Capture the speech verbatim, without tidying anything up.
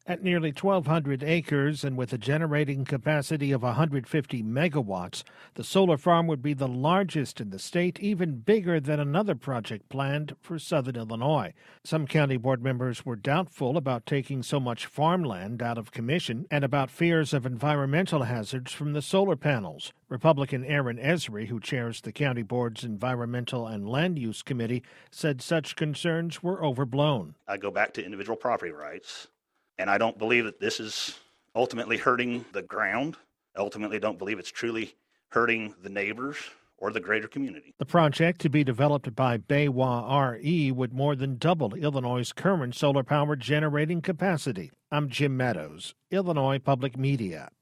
At nearly twelve hundred acres and with a generating capacity of one hundred fifty megawatts, the solar farm would be the largest in the state, even bigger than another project planned for southern Illinois. Some county board members were doubtful about taking so much farmland out of commission and about fears of environmental hazards from the solar panels. Republican Aaron Esri, who chairs the county board's Environmental and Land Use Committee, said such concerns were overblown. I go back to individual property rights. And I don't believe that this is ultimately hurting the ground. I ultimately don't believe it's truly hurting the neighbors or the greater community. The project, to be developed by Baywa R E, would more than double Illinois' current solar power generating capacity. I'm Jim Meadows, Illinois Public Media.